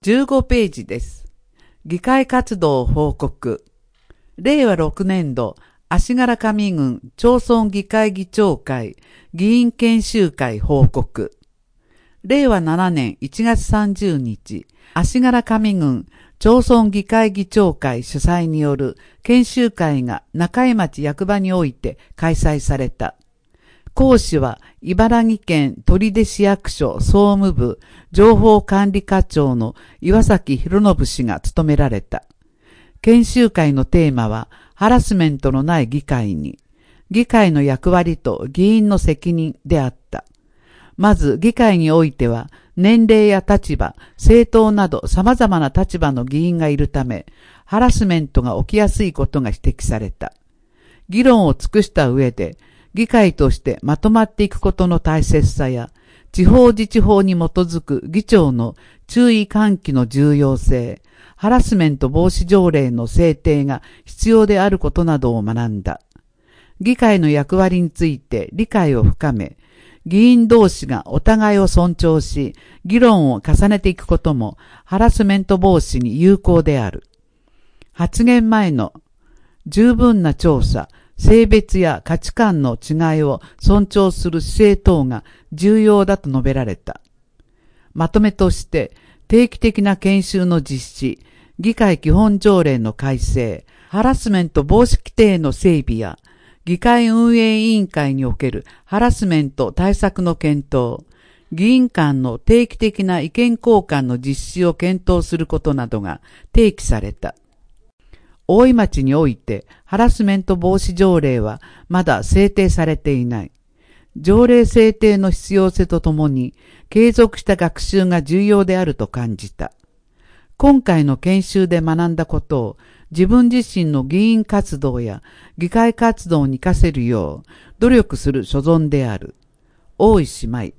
15ページです。議会活動報告。令和6年度、足柄上郡町村議会議長会議員研修会報告。令和7年1月30日、足柄上郡町村議会議長会主催による研修会が中井町役場において開催された。講師は茨城県取手市役所総務部情報管理課長の岩崎博信氏が務められた。研修会のテーマはハラスメントのない議会に、議会の役割と議員の責任であった。まず議会においては年齢や立場、政党など様々な立場の議員がいるため、ハラスメントが起きやすいことが指摘された。議論を尽くした上で、議会としてまとまっていくことの大切さや、地方自治法に基づく議長の注意喚起の重要性、ハラスメント防止条例の制定が必要であることなどを学んだ。議会の役割について理解を深め、議員同士がお互いを尊重し、議論を重ねていくこともハラスメント防止に有効である。発言前の十分な調査、性別や価値観の違いを尊重する姿勢等が重要だと述べられた。まとめとして定期的な研修の実施、議会基本条例の改正、ハラスメント防止規定の整備や、議会運営委員会におけるハラスメント対策の検討、議員間の定期的な意見交換の実施を検討することなどが提起された。大井町においてハラスメント防止条例はまだ制定されていない。条例制定の必要性とともに継続した学習が重要であると感じた。今回の研修で学んだことを自分自身の議員活動や議会活動に活かせるよう努力する所存である。大井姉妹。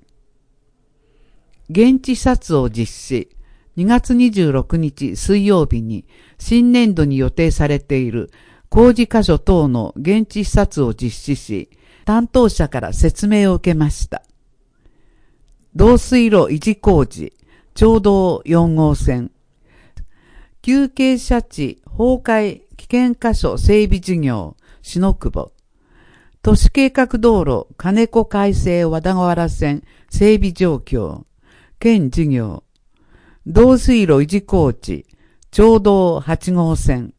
現地視察を実施。2月26日水曜日に新年度に予定されている工事箇所等の現地視察を実施し、担当者から説明を受けました。導水路維持工事、町道4号線、急傾斜地崩壊危険箇所整備事業、篠久保、都市計画道路金子改正和田原線整備状況、県事業、導水路維持工事、町道8号線、